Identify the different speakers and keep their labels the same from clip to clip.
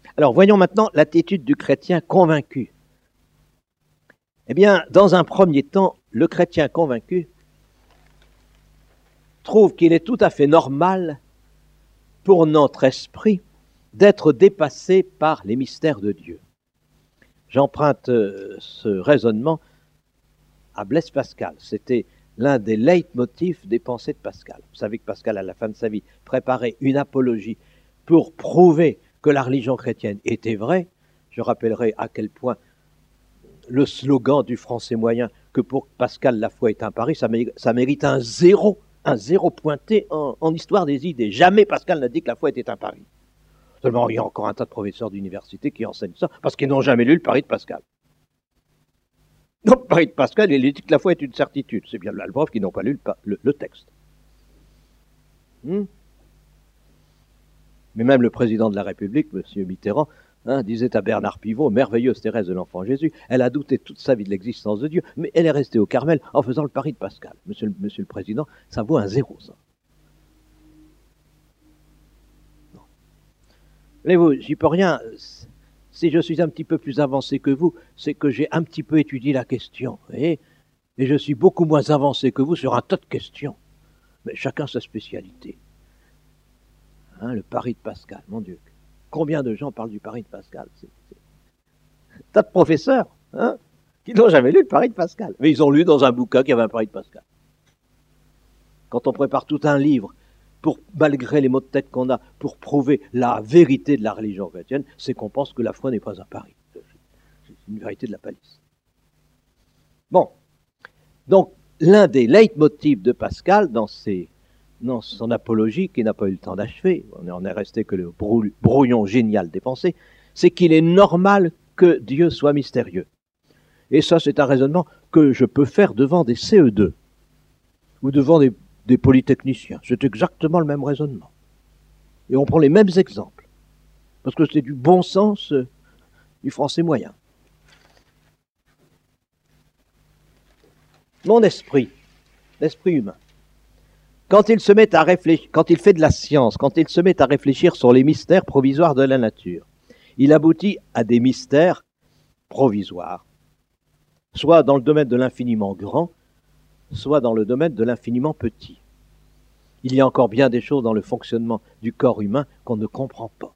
Speaker 1: Alors, voyons maintenant l'attitude du chrétien convaincu. Eh bien, dans un premier temps, le chrétien convaincu trouve qu'il est tout à fait normal pour notre esprit d'être dépassé par les mystères de Dieu. J'emprunte ce raisonnement à Blaise Pascal. C'était l'un des leitmotifs des pensées de Pascal. Vous savez que Pascal, à la fin de sa vie, préparait une apologie pour prouver que la religion chrétienne était vraie. Je rappellerai à quel point le slogan du français moyen que pour Pascal la foi est un pari, ça mérite un zéro pointé en histoire des idées. Jamais Pascal n'a dit que la foi était un pari. Seulement, il y a encore un tas de professeurs d'université qui enseignent ça parce qu'ils n'ont jamais lu le pari de Pascal. Donc, le pari de Pascal, il dit que la foi est une certitude. C'est bien la preuve qu'ils n'ont pas lu le texte. Mais même le président de la République, M. Mitterrand, disait à Bernard Pivot, merveilleuse Thérèse de l'Enfant Jésus, elle a douté toute sa vie de l'existence de Dieu, mais elle est restée au Carmel en faisant le pari de Pascal. Monsieur le Président, ça vaut un zéro, ça. Voyez-vous, j'y peux rien. Si je suis un petit peu plus avancé que vous, c'est que j'ai un petit peu étudié la question, voyez, et je suis beaucoup moins avancé que vous sur un tas de questions. Mais chacun sa spécialité. Le pari de Pascal, mon Dieu. Combien de gens parlent du pari de Pascal? Tas de professeurs qui n'ont jamais lu le pari de Pascal. Mais ils ont lu dans un bouquin qu'il y avait un pari de Pascal. Quand on prépare tout un livre, malgré les maux de tête qu'on a, pour prouver la vérité de la religion chrétienne, c'est qu'on pense que la foi n'est pas un pari. C'est une vérité de la palisse. Bon. Donc, l'un des leitmotifs de Pascal dans son apologie, qui n'a pas eu le temps d'achever, on est resté que le brouillon génial des pensées, c'est qu'il est normal que Dieu soit mystérieux. Et ça, c'est un raisonnement que je peux faire devant des CE2 ou devant des polytechniciens. C'est exactement le même raisonnement. Et on prend les mêmes exemples, parce que c'est du bon sens du français moyen. Mon esprit, l'esprit humain, quand il se met à réfléchir, quand il fait de la science, quand il se met à réfléchir sur les mystères provisoires de la nature, il aboutit à des mystères provisoires, soit dans le domaine de l'infiniment grand, soit dans le domaine de l'infiniment petit. Il y a encore bien des choses dans le fonctionnement du corps humain qu'on ne comprend pas.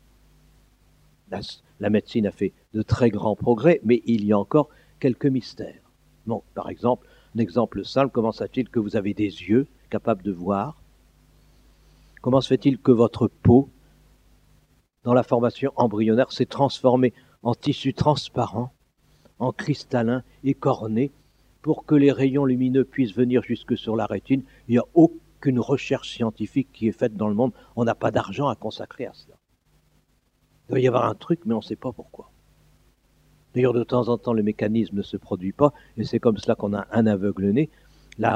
Speaker 1: La médecine a fait de très grands progrès, mais il y a encore quelques mystères. Bon, par exemple, un exemple simple, comment se fait-il que vous avez des yeux capables de voir? Comment se fait-il que votre peau, dans la formation embryonnaire, s'est transformée en tissu transparent, en cristallin et corné, pour que les rayons lumineux puissent venir jusque sur la rétine? Il n'y a aucune recherche scientifique qui est faite dans le monde. On n'a pas d'argent à consacrer à cela. Il doit y avoir un truc, mais on ne sait pas pourquoi. D'ailleurs, de temps en temps, le mécanisme ne se produit pas, et c'est comme cela qu'on a un aveugle-né. La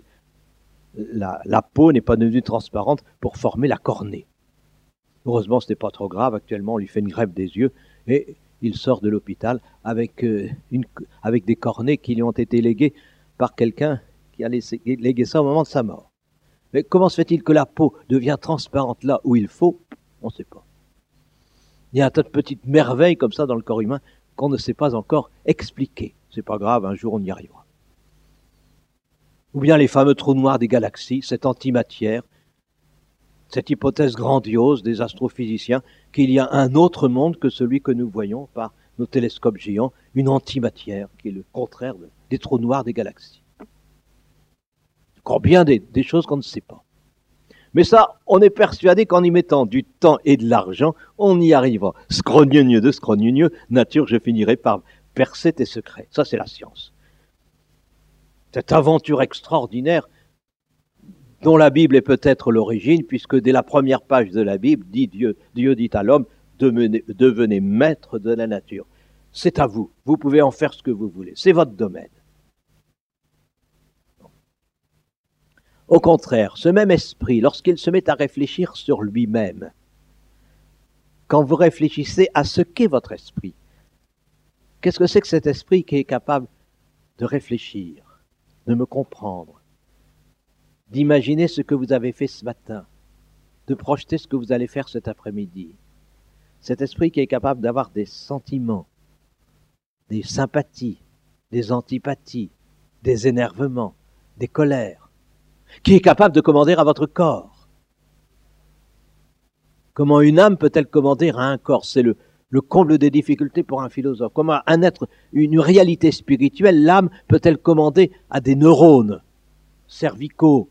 Speaker 1: peau n'est pas devenue transparente pour former la cornée. Heureusement, ce n'est pas trop grave. Actuellement, on lui fait une greffe des yeux, et il sort de l'hôpital avec des cornées qui lui ont été léguées par quelqu'un qui a légué ça au moment de sa mort. Mais comment se fait-il que la peau devient transparente là où il faut? On ne sait pas. Il y a un tas de petites merveilles comme ça dans le corps humain qu'on ne sait pas encore expliquer. C'est pas grave, un jour on y arrivera. Ou bien les fameux trous noirs des galaxies, cette antimatière, cette hypothèse grandiose des astrophysiciens qu'il y a un autre monde que celui que nous voyons par nos télescopes géants, une antimatière qui est le contraire des trous noirs des galaxies. Encore bien des choses qu'on ne sait pas. Mais ça, on est persuadé qu'en y mettant du temps et de l'argent, on y arrivera. Scrogneux de scrogneux, nature, je finirai par percer tes secrets. Ça, c'est la science. Cette aventure extraordinaire dont la Bible est peut-être l'origine, puisque dès la première page de la Bible, Dieu dit à l'homme, devenez maître de la nature. C'est à vous. Vous pouvez en faire ce que vous voulez. C'est votre domaine. Au contraire, ce même esprit, lorsqu'il se met à réfléchir sur lui-même, quand vous réfléchissez à ce qu'est votre esprit, qu'est-ce que c'est que cet esprit qui est capable de réfléchir, de me comprendre, d'imaginer ce que vous avez fait ce matin, de projeter ce que vous allez faire cet après-midi? Cet esprit qui est capable d'avoir des sentiments, des sympathies, des antipathies, des énervements, des colères, qui est capable de commander à votre corps. Comment une âme peut-elle commander à un corps? C'est le comble des difficultés pour un philosophe. Comment un être, une réalité spirituelle, l'âme peut-elle commander à des neurones cervicaux?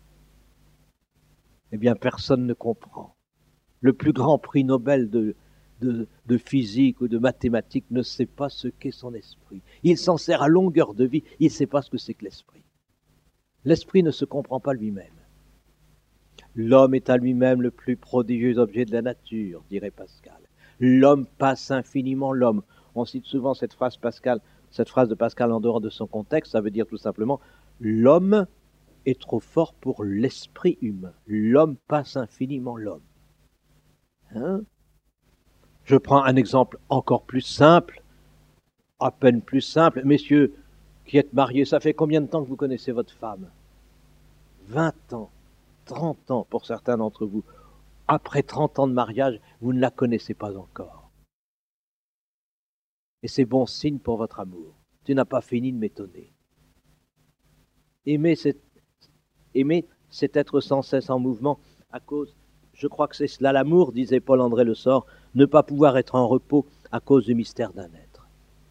Speaker 1: Eh bien, personne ne comprend. Le plus grand prix Nobel de physique ou de mathématiques ne sait pas ce qu'est son esprit. Il s'en sert à longueur de vie, il ne sait pas ce que c'est que l'esprit. L'esprit ne se comprend pas lui-même. L'homme est à lui-même le plus prodigieux objet de la nature, dirait Pascal. L'homme passe infiniment l'homme. On cite souvent cette phrase de Pascal en dehors de son contexte, ça veut dire tout simplement l'homme est trop fort pour l'esprit humain. L'homme passe infiniment l'homme. Hein? Je prends un exemple encore plus simple, à peine plus simple. Messieurs qui êtes mariés, ça fait combien de temps que vous connaissez votre femme? 20 ans, 30 ans pour certains d'entre vous. Après 30 ans de mariage, vous ne la connaissez pas encore. Et c'est bon signe pour votre amour. Tu n'as pas fini de m'étonner. Aimer, c'est être sans cesse en mouvement à cause, je crois que c'est cela l'amour, disait Paul-André Le Sort, ne pas pouvoir être en repos à cause du mystère d'un être.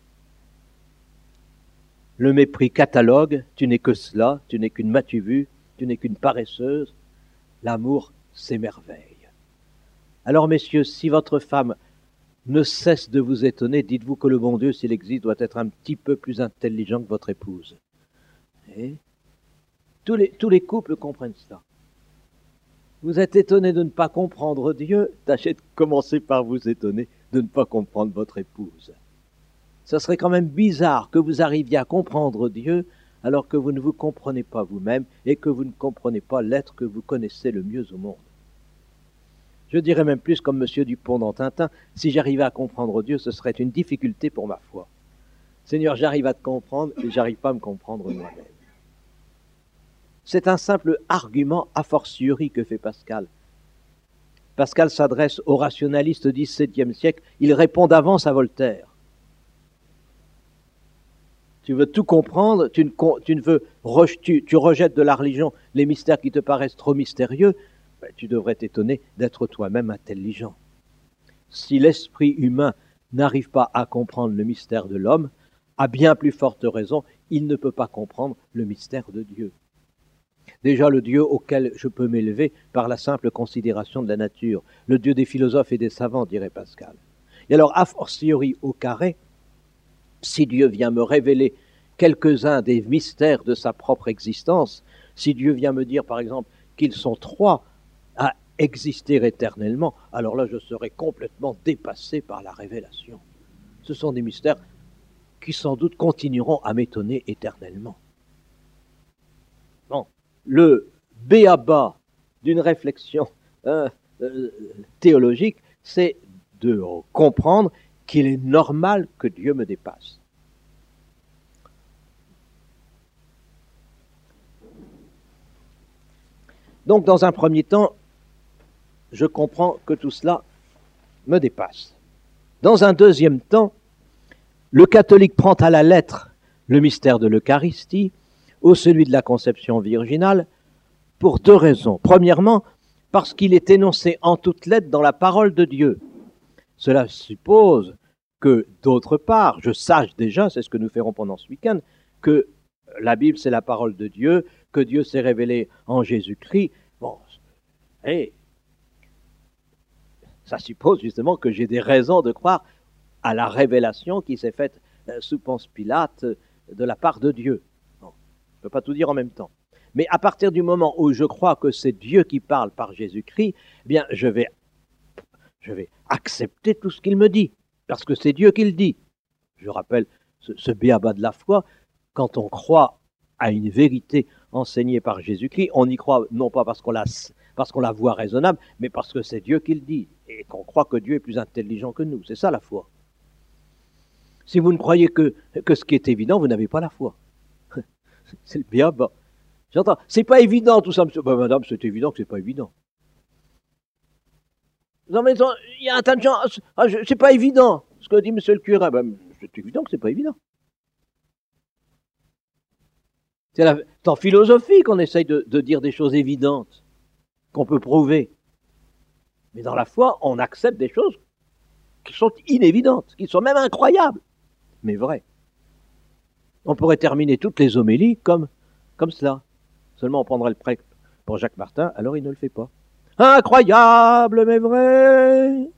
Speaker 1: Le mépris catalogue, tu n'es que cela, tu n'es qu'une matu vue, tu n'es qu'une paresseuse. L'amour s'émerveille. Alors messieurs, si votre femme ne cesse de vous étonner, dites-vous que le bon Dieu, s'il existe, doit être un petit peu plus intelligent que votre épouse. Et tous les couples comprennent cela. Vous êtes étonné de ne pas comprendre Dieu, tâchez de commencer par vous étonner de ne pas comprendre votre épouse. Ce serait quand même bizarre que vous arriviez à comprendre Dieu alors que vous ne vous comprenez pas vous-même et que vous ne comprenez pas l'être que vous connaissez le mieux au monde. Je dirais même plus comme M. Dupont dans Tintin, si j'arrivais à comprendre Dieu, ce serait une difficulté pour ma foi. Seigneur, j'arrive à te comprendre et j'arrive pas à me comprendre moi-même. C'est un simple argument a fortiori que fait Pascal. Pascal s'adresse aux rationalistes du XVIIe siècle, il répond d'avance à Voltaire. Tu veux tout comprendre, tu rejettes de la religion les mystères qui te paraissent trop mystérieux, ben, tu devrais t'étonner d'être toi-même intelligent. Si l'esprit humain n'arrive pas à comprendre le mystère de l'homme, à bien plus forte raison, il ne peut pas comprendre le mystère de Dieu. Déjà le Dieu auquel je peux m'élever par la simple considération de la nature, le Dieu des philosophes et des savants, dirait Pascal. Et alors, a fortiori au carré, si Dieu vient me révéler quelques-uns des mystères de sa propre existence, si Dieu vient me dire, par exemple, qu'ils sont trois à exister éternellement, alors là, je serai complètement dépassé par la révélation. Ce sont des mystères qui, sans doute, continueront à m'étonner éternellement. Bon, le b.a.-ba d'une réflexion théologique, c'est de comprendre qu'il est normal que Dieu me dépasse. Donc, dans un premier temps, je comprends que tout cela me dépasse. Dans un deuxième temps, le catholique prend à la lettre le mystère de l'Eucharistie ou celui de la conception virginale pour deux raisons. Premièrement, parce qu'il est énoncé en toutes lettres dans la parole de Dieu. Cela suppose que, d'autre part, je sache déjà, c'est ce que nous ferons pendant ce week-end, que la Bible, c'est la parole de Dieu, que Dieu s'est révélé en Jésus-Christ. Bon, et ça suppose justement que j'ai des raisons de croire à la révélation qui s'est faite sous Ponce Pilate de la part de Dieu. Bon, je ne peux pas tout dire en même temps. Mais à partir du moment où je crois que c'est Dieu qui parle par Jésus-Christ, eh bien, je vais accepter tout ce qu'il me dit, parce que c'est Dieu qui le dit. Je rappelle ce b.a.-ba de la foi, quand on croit à une vérité enseignée par Jésus-Christ, on y croit non pas parce qu'on la voit raisonnable, mais parce que c'est Dieu qui le dit, et qu'on croit que Dieu est plus intelligent que nous. C'est ça la foi. Si vous ne croyez que ce qui est évident, vous n'avez pas la foi. C'est le b.a.-ba. J'entends, c'est pas évident tout ça, monsieur. Ben, madame, c'est évident que c'est pas évident. Non, mais il y a un tas de gens. Ah, c'est pas évident. Ce que dit monsieur le curé, ben, c'est évident que c'est pas évident. C'est en philosophie qu'on essaye de dire des choses évidentes, qu'on peut prouver. Mais dans la foi, on accepte des choses qui sont inévidentes, qui sont même incroyables, mais vraies. On pourrait terminer toutes les homélies comme cela. Seulement on prendrait le prêtre pour Jacques Martin, alors il ne le fait pas. Incroyable, mais vrai.